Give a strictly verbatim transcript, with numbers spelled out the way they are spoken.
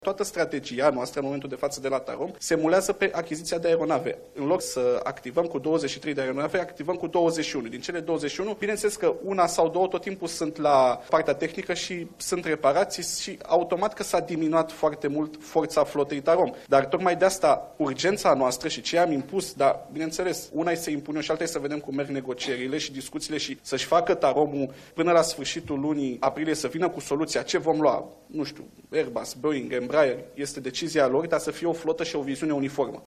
Toată strategia noastră în momentul de față de la Tarom se mulează pe achiziția de aeronave. În loc să activăm cu douăzeci și trei de aeronave, activăm cu douăzeci și unu. Din cele douăzeci și unu, bineînțeles că una sau două tot timpul sunt la partea tehnică și sunt reparații și automat că s-a diminuat foarte mult forța flotei Tarom. Dar tocmai de asta urgența noastră și ce am impus, dar bineînțeles, una e să impunem și alta e să vedem cum merg negocierile și discuțiile și să-și facă Taromul până la sfârșitul lunii aprilie să vină cu soluția ce vom lua, nu știu, Airbus, Boeing, Embraer, este decizia lor, dar să fie o flotă și o viziune uniformă.